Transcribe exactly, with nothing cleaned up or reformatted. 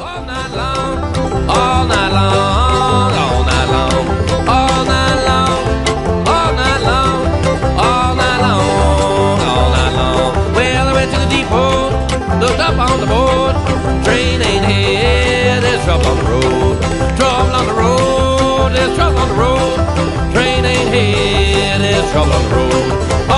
All night long, all night long, all night long, all night long, all night long, all night long, all night long. Well, I went to the depot, looked up on the board. Train ain't here, there's trouble on the road. Trouble on the road, there's trouble on the road. Train ain't here, there's trouble on the road.